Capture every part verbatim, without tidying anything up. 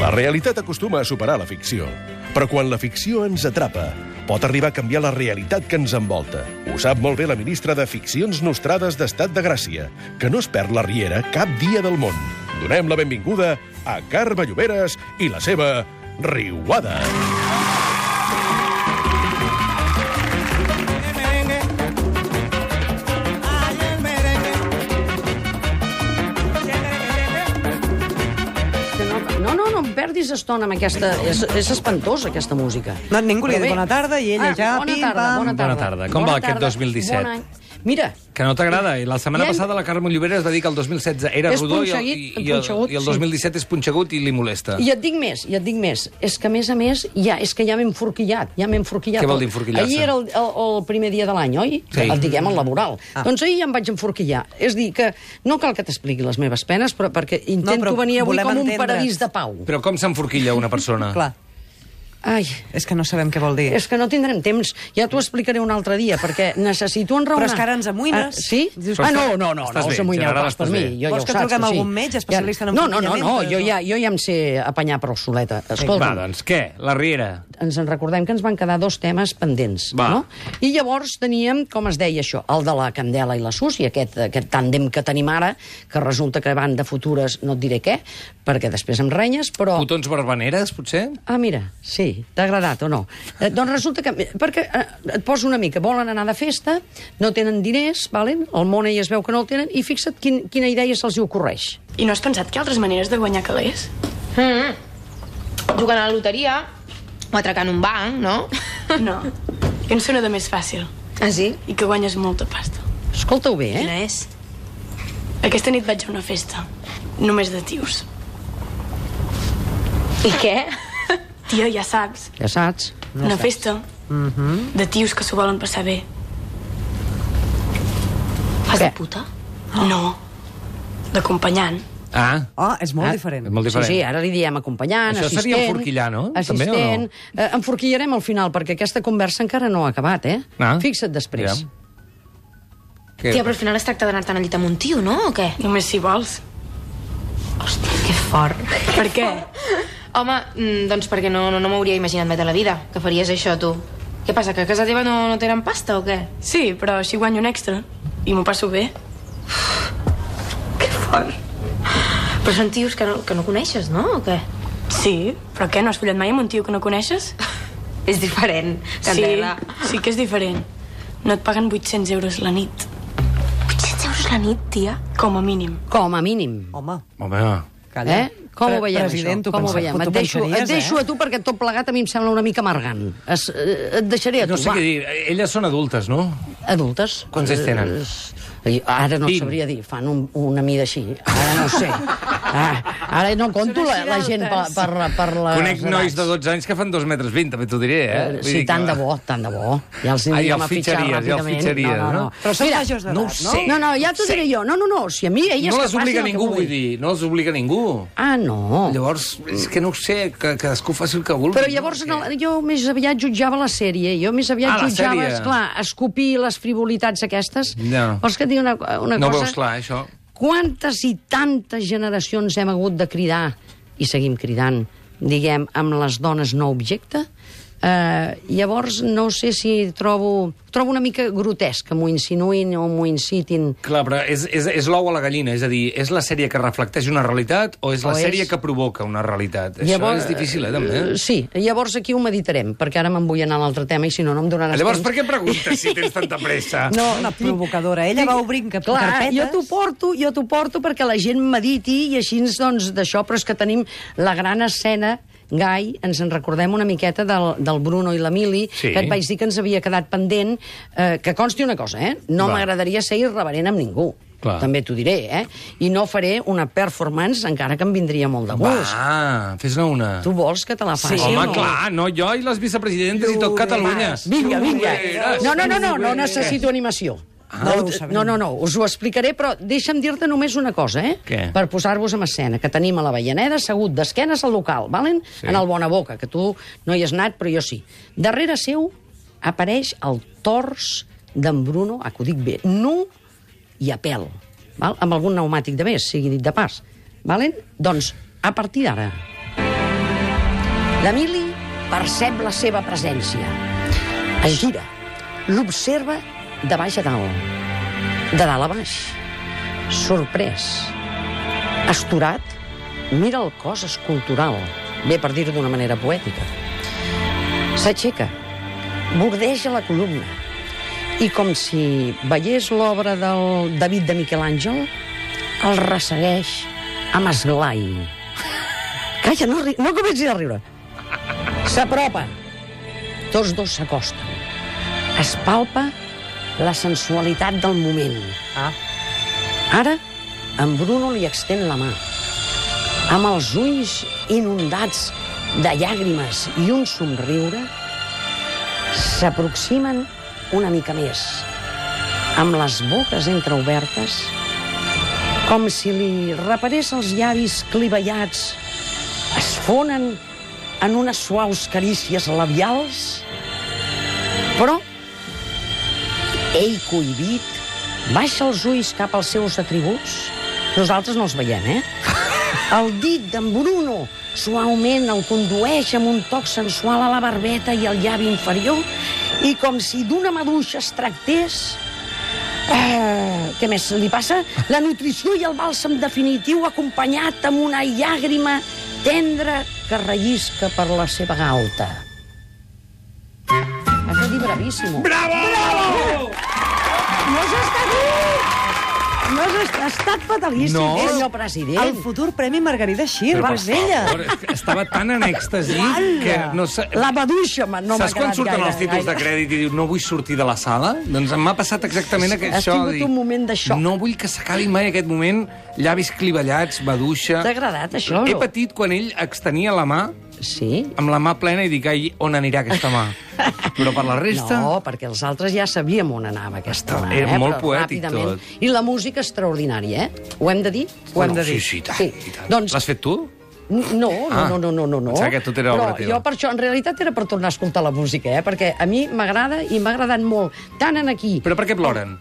La realitat acostuma a superar la ficció, però quan la ficció ens atrapa, pot arribar a canviar la realitat que ens envolta. Ho sap molt bé la ministra de Ficcions Nostrades d'Estat de Gràcia, que no es perd la riera cap dia del món. Donem la benvinguda a Carme Lloberes i la seva Riuada. No, no, no em perdis estona amb aquesta... És, és espantosa, aquesta música. No, ningú li ha dit bona tarda i ella ah, ja... Bona pim, tarda, pam. bona tarda. Bona tarda. Com bona va aquest tarda, dos mil disset? Bon any. Mira... Que no t'agrada. I la setmana Ja hem- passada la Carme Lloberes va dir que el dos mil setze era És rodó i el, punxeguit, i, i, el, punxegut, i el dos mil disset sí. és punxegut i li molesta. I et dic més, i et dic més. És que, a més a més, ja, és que ja m'he enforquillat. Ja m'he enforquillat. Què vol dir enforquillar-se? Ahir era el, el, el primer dia de l'any, oi? Sí. El diguem, el laboral. Ah. Doncs ahir ja em vaig enforquillar. És dir, que no cal que t'expliqui les meves penes, però perquè intento però venir avui volem com un entendre't. paradís de pau. Però com s'enforquilla una persona? Clar, Ai... és que no sabem què vol dir. És que no tindrem temps. Ja t'ho explicaré un altre dia, perquè necessito enraonar. Però és que ara ens amoïnes. Ah, sí? Dius Ah, que no, no, no, estàs no bé, us amoïneu general, pas per estàs mi. bé. Jo, Vols ja que ho saps, truquem a sí. algun metge especialista en No, no, no, no, enforquillament? jo ja, jo ja em sé apanyar prou soleta. Escolta, Va, doncs què? La riera. ens en recordem que ens van quedar dos temes pendents, Va. no? I llavors teníem, com es deia això, el de la Candela i la Susi, aquest, aquest tàndem que tenim ara, que resulta que van de futures, no et diré què, perquè després em renyes, però... Cotons barbaneres, potser? Ah, mira, sí, t'ha agradat o no? Eh, doncs resulta que... Perquè eh, et poso una mica, volen anar de festa, no tenen diners, valen? El món ell es veu que no el tenen, i fixa't quin, quina idea se'ls hi ocorreix. I no has pensat que hi ha altres maneres de guanyar calés? Mm. Jugant a la loteria o atracant un banc, no? No. Que em sona de més fàcil. Ah, sí? I que guanyes molta pasta. Escolta-ho bé, eh? Quina és? Aquesta nit vaig a una festa. Només de tios. I què? Tia, ja saps. Ja saps. Una festa. De tios que s'ho volen passar bé. Fas Què? de puta? No. D'acompanyant. Ah, Oh, és molt Ah, diferent. és molt diferent. Sí, sí, ara li diem acompanyant, Això assistent... seria enforquillar, no? També, o Assistent... no? Eh, enforquillarem al final, perquè aquesta conversa encara no ha acabat, eh? Ah. Fixa't després. Aviam. Què? Tia, però al final es tracta d'anar-te'n al llit amb un tio, no? O què? Només si vols. Hòstia, que fort. Per què? Home, mm, doncs perquè no, no, no m'hauria imaginat mai de la vida que faries això, tu. Què passa, que a casa teva no, no tenen pasta o què? Sí, però així guanyo un extra. I m'ho passo bé. Que fort. Però són tios que no, que no coneixes, no? O què? Sí, però què, no has follat mai amb un tio que no coneixes? És diferent, Candela. Sí, sí que és diferent. No et paguen vuit-cents euros la nit. vuit-cents euros la nit, tia? Com a mínim. Com a mínim. Home, Home, calla. Eh? Com Pre- ho veiem, president, això? tu Com ho pensa- veiem? tu Et deixo, et pensaries, deixo eh? a tu, perquè tot plegat a mi em sembla una mica amargant. Es, eh, et deixaré a tu, no sé va. què dir. Elles són adultes, no? Adultes. Quants anys tenen? Eh, ara no et Vint. sabria dir, fan un, una mida així. Ara no ho sé. Ah, ara no compto la, la gent per, per, per les Conec nois edats. de dotze anys que fan dos metres vint, també t'ho diré, eh? Eh, Vull Sí, dir tant que- de bo, tant de bo. Ja els Ah, i anirem els a fitxar fitxaries, i els ràpidament. fitxaries, no, no, no? no. Però són Mira, majors d'edat, no ho no? sé. No, no, ja t'ho diré jo. No, no, no, si a mi elles No que les obliga facin el que ningú, vull vulguin. dir. No les obliga ningú. Ah, no. Llavors, és que no ho sé, que cadascú faci el que vulgui. Però llavors no? en el, jo més aviat jutjava la sèrie. Jo més aviat Ah, la jutjava, sèrie. esclar, escopir les frivolitats aquestes. No. Vols que et digui una, una No ho cosa? veus clar, això. Quantes i tantes generacions hem hagut de cridar, i seguim cridant, diguem, amb les dones no objecte? Uh, llavors, no sé si trobo... Trobo una mica grotesc que m'ho insinuïn o m'ho incitin. Clar, però és, és, és l'ou a la gallina, és a dir, és la sèrie que reflecteix una realitat o és la O és- sèrie que provoca una realitat? Això és difícil, eh, també. eh, Sí, llavors aquí ho meditarem, perquè ara me'n vull anar a l'altre tema i si no, no em donaràs Llavors, temps. per què preguntes si tens tanta pressa? No, Una provocadora. Ella va obrint cap Clar, carpetes. jo t'ho porto, jo t'ho porto perquè la gent mediti i així, doncs, d'això, però és que tenim la gran escena, Gai, ens en recordem una miqueta del, del Bruno i l'Emili, Sí. que et vaig dir que ens havia quedat pendent, eh, que consti una cosa, eh? No Va. m'agradaria ser irreverent amb ningú. Clar. També t'ho diré, eh? I no faré una performance encara que em vindria molt de gust. Va, fes-ne una. Tu vols que te la faci? Home, o no? clar, no, jo i les vicepresidentes i tot Catalunya. Vinga, vinga. Lloberes. No, no, no, no, no necessito animació. Ah, no, ho sabem. no, no, no, us ho explicaré, però deixa'm dir-te només una cosa, eh? Què? Per posar-vos en escena, que tenim a la Veianeda assegut d'esquenes al local, valen? Sí. En el Bona Boca, que tu no hi has anat, però jo sí. Darrere seu apareix el tors d'en Bruno, ah, que ho dic bé, nu i a pèl, val? Amb algun pneumàtic de més, sigui dit de pas. Valen? Doncs, a partir d'ara... L'Emili percep la seva presència. Es gira, l'observa de baix a dalt, de dalt a baix, sorprès. Astorat, mira el cos escultural, bé per dir-ho d'una manera poètica. S'aixeca, bordeja la columna, i com si veiés l'obra del David de Miquel Àngel, el ressegueix amb esglai. Calla, no, ri- no comencis a riure. S'apropa. Tots dos s'acosten. Es palpa la sensualitat del moment. Ah. Ara, en Bruno li extén la mà. Amb els ulls inundats de llàgrimes i un somriure, s'aproximen una mica més, amb les boques entreobertes, com si li reparés els llavis clivellats, es fonen en unes suaus carícies labials, però ell, cohibit, baixa els ulls cap als seus atributs. Nosaltres no els veiem, eh? El dit d'en Bruno suaument el condueix amb un toc sensual a la barbeta i al llavi inferior, i com si d'una maduixa es tractés... Eh, què més li passa? La nutrició i el bàlsam definitiu acompanyat amb una llàgrima tendra que rellisca per la seva galta. Has de dir bravíssimo. Bravo! Bravo! No has estat... No has estat, has estat fatalíssim, No. senyor president. El futur Premi Margarida Xir, Però, va per ser ella. favor, és que estava tan en èxtasi que no sé... La maduixa ma- no m'ha Saps quan agradat surten gaire, els títols de gaire. crèdit i diu no vull sortir de la sala? Doncs m'ha passat exactament aquest Has això. tingut dic, un moment de xoc. No vull que s'acabi mai aquest moment, llavis clivellats, maduixa... T'ha agradat, això, He no? patit quan ell extenia la mà, Sí? amb la mà plena, i dic, ai, on anirà aquesta mà? Però per la resta... No, perquè els altres ja sabíem on anava aquesta mà. Era eh? molt Però poètic ràpidament. tot. I la música extraordinària, eh? Ho hem de dir? Ho hem de dir. Sí, sí, i tant, Sí. i tant. Doncs- L'has fet tu? No, no, Ah, no, no, no, no, no. pensava que tot era obra Però teva. jo per això, en realitat, era per tornar a escoltar la música, eh? Perquè a mi m'agrada i m'ha agradat molt. Tant en aquí... Però per què ploren?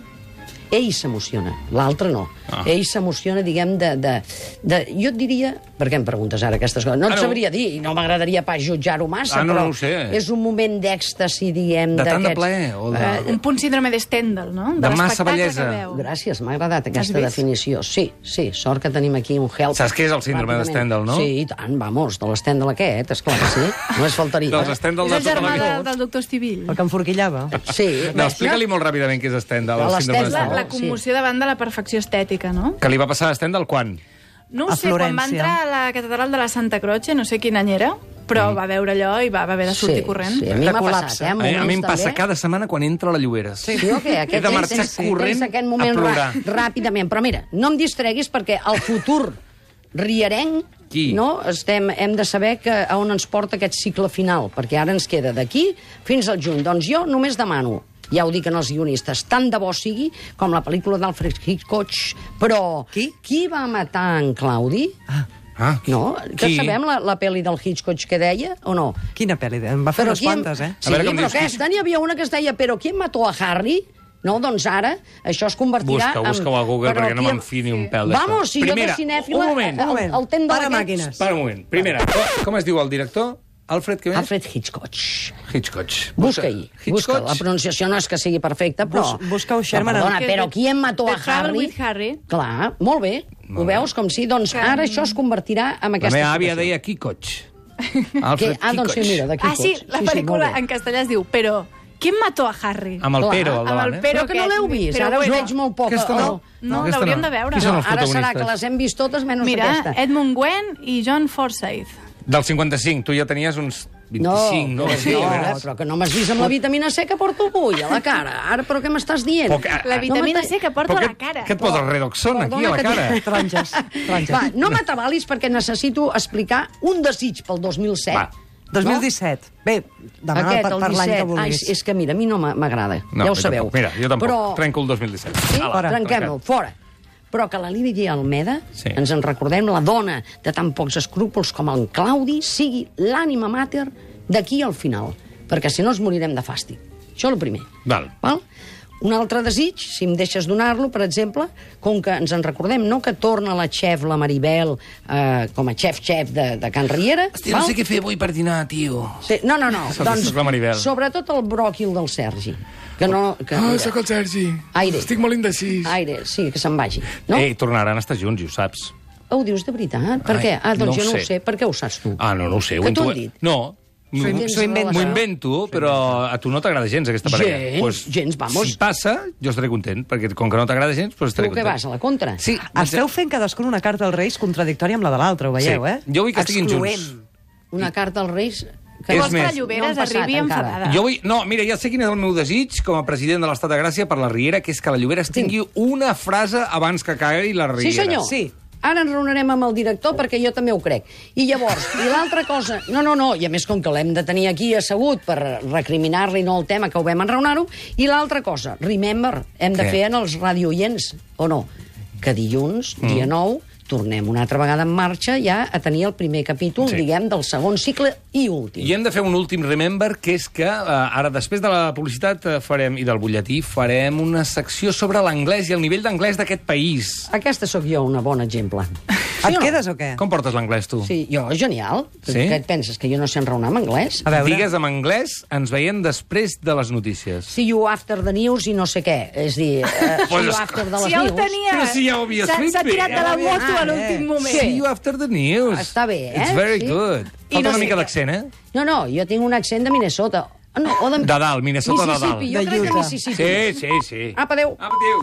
Ell s'emociona, l'altre no. Ah. Ell s'emociona, diguem, de, de, de... Jo et diria... Per què em preguntes ara aquestes coses? No et Ah, no. sabria dir, i no m'agradaria pas jutjar-ho massa, Ah, no, però no ho sé. és un moment d'èxtasi, diguem... De tant de d'aquests- plaer o de- Eh, Un punt síndrome de Stendhal, no? De massa l'espectacle bellesa. que veu. Gràcies, m'ha agradat aquesta vist? definició. Sí, sí, sort que tenim aquí un help. Saps què és el síndrome de Ràpidament. Stendhal, no? Sí, i tant, vamos, de l'Stendhal aquest, esclar que sí, no es faltaria. Dels Stendhal És de el tota germà la vida. del, del doctor Estivill. El que enforquillava. Sí, No, explica-li molt ràpidament què és Stendhal, De el la síndrome de Stendhal. La, Stendhal. la commoció davant de la perfecció estètica, no? Que li va passar a Stendhal quan? No ho A sé, quan va Florència. entrar a la catedral de la Santa Croce, no sé quin any era, però va veure allò i va, va haver de sortir sí, corrent. Sí, a mi De m'ha col·lapse. passat, eh? A mi, a mi em moments passa també. cada setmana quan entra a la Lloberes. Sí, o què? He Aquest de marxar tens, corrent tens aquest moment a plorar. rà- ràpidament. Però mira, no em distreguis perquè el futur rierenc, Qui? no? Estem, hem de saber que, a on ens porta aquest cicle final, perquè ara ens queda d'aquí fins al juny. Doncs jo només demano, ja ho dic en els guionistes, tant de bo sigui com la pel·lícula d'Alfred Hitchcock, però Qui? qui va matar en Claudi? Ah, No? Que qui? sabem la, la pel·li del Hitchcock que deia, o no? Quina pel·li? En va fer unes quién- quantes, eh? Sí, A veure com però dius, qui- aquesta n'hi havia una que es deia «Però qui mató a Harry?» No, doncs ara això es convertirà Busca, en... busca-ho a Google, Però perquè no qui- me'n fi ni un pèl d'això. Vamos, si Primera, jo de cinèfila... un moment. El, el, el temps de Para aquests- màquines. Para un moment. Primera, com, com es diu el director? Alfred, què més? Alfred Hitchcock. Hitchcock. Busca-hi, busca. Hitchcock? La pronunciació no és que sigui perfecta, però... Bus- busca-ho, Però, Sherman. Perdona, Que- però qui em mató a The Trouble Harry? with Harry. Clar, molt bé. Ho veus com sí? Doncs ara això es convertirà en La aquesta meva àvia situació. deia Kikoch. Que, Alfred ah, doncs sí, Kikoch. mira, de Ah, sí, Hitchcock. la sí, pel·lícula molt bé. en castellà es diu Però, ¿quién mató a Harry? Amb el Clar, Pero al amb davant, el eh? Pero Però que no aquest, l'heu vist, però ara us bueno. veig molt poc. Aquesta no. No, aquesta l'hauríem no. de veure. Qui són No, els ara serà protagonistes? que les hem vist totes menys Mira, aquesta. Edmund Gwenn i John Forsythe. Del cinquanta-cinc, tu ja tenies uns vint-i-cinc, no? No, Sí, no, a veure. però que no m'has vist amb la vitamina C que porto avui a la cara. Ara, però què m'estàs dient? Però que- La vitamina No C que porto Però a la què- cara. Què et posa el redoxon aquí a la Perdona que cara? t'hi- Taronges. taronges. Va, no m'atabalis perquè necessito explicar un desig pel dos mil set. Va. dos mil disset. Bé, demana Aquest, per, el per l'any que disset. Ai, vulguis. és que mira, a mi no m'a- m'agrada, No, ja ho jo sabeu. tampoc. Mira, jo tampoc. Però, Trenco el dos mil disset. sí? Ala, Trenquem-lo, trencat. fora. Però que la Lídia Almeda, Sí. ens en recordem, la dona de tan pocs escrúpols com en Claudi, sigui l'ànima mater d'aquí al final. Perquè si no ens morirem de fàstic. Això el primer. Val. Val? Un altre desig, si em deixes donar-lo, per exemple, com que ens en recordem, no?, que torna la xef, la Maribel, eh, com a xef-xef de, de Can Riera. Hòstia, no sé què fer avui per dinar, tio. Sí, no, no, no. Soc- doncs, soc la Maribel. sobretot el bròquil del Sergi. Que no... Que, Ah, sóc el Sergi. Aire. Estic molt indecis. Aire, sí, que se'n vagi. No? Ei, tornaran a estar junts, i ho saps. Ho dius de veritat? Per Ai, què? Ah, doncs no jo no sé. ho sé. Per què ho saps tu? Ah, no, no ho sé. Que ho t'ho intu- han dit? No. S'ho Tens s'ho inventa. relació? M'ho invento, però a tu no t'agrada gens, aquesta parella. Gens, gens, vamos. Si passa, jo estaré content, perquè com que no t'agrada gens, doncs Tu estaré què content. vas, a la contra? Sí. Esteu fent cadascun una carta als Reis contradictòria amb la de l'altre, ho veieu, Sí. eh? Jo vull que estiguin Excloent. junts. Una carta als Reis... És Vols que la més, Lloberes no han passat arribi encara. enfadada? Jo vull... No, mira, ja sé quin és el meu desig com a president de l'Estat de Gràcia per la Riera, que és que la Lloberes tingui una frase abans que caigui la Riera. Sí, senyor. Sí. Ara ens reunirem amb el director perquè jo també ho crec. I llavors, i l'altra cosa... No, no, no, i a més com que l'hem de tenir aquí assegut per recriminar-li no el tema que ho vam enraonar-ho, i l'altra cosa, remember, hem de Què? fer en els radioients, o no? Que dilluns, Mm. dia nou, tornem una altra vegada en marxa ja a tenir el primer capítol, Sí. diguem, del segon cicle i últim. I hem de fer un últim remember, que és que eh, ara, després de la publicitat eh, farem i del butlletí, farem una secció sobre l'anglès i el nivell d'anglès d'aquest país. Aquesta sóc jo, un bon exemple. Et o no? quedes o què? Com portes l'anglès, tu? Sí, jo, genial. Sí? Què et penses, que jo no sé enraonar en anglès? A veure. Digues en anglès, ens veiem després de les notícies. See you after the news i no sé què. És dir, uh, see Pues you es- after de les Si ja ho news. tenia. Però si ja ho havies S'ha- fet S'ha bé. tirat de la moto Ah, a l'últim eh. moment. See you after the news. Està bé, eh? It's very Sí. good. I Falta no una sé mica què. d'accent, eh? No, no, jo tinc un accent de Minnesota. Ah, no, o de... De dalt, Minnesota de dalt. Mississippi, jo De crec que Utah. Mississippi. Sí, sí, sí. Apa, adéu. Apa, adéu.